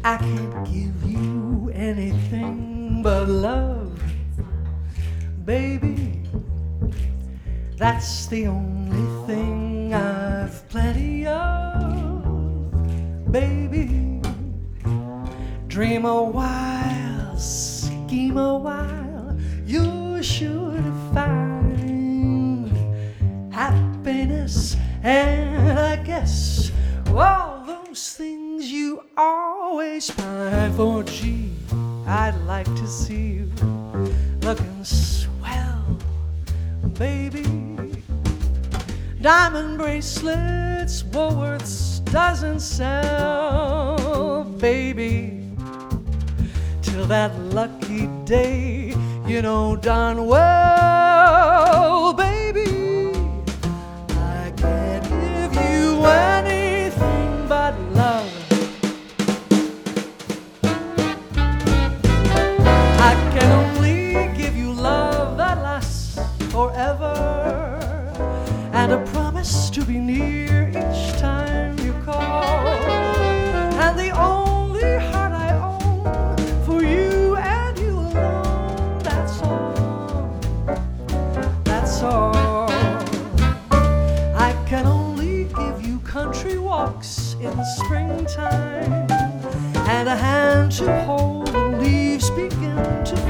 I can't give you anything but love, baby. That's the only thing I've plenty of, baby. Dream a while, scheme a while, you should find happiness, and I guess all those things you always find. For gee, I'd like to see you looking swell, baby. Diamond bracelets, Woolworths doesn't sell, baby. Till that lucky day, you know darn well, baby, I can't give you anything but love. I can only give you love that lasts forever, and a promise to be near each time you call, and the only heart I own for you and you alone. That's all, that's all. I can only give you country walks in the springtime, and a hand to hold when leaves begin to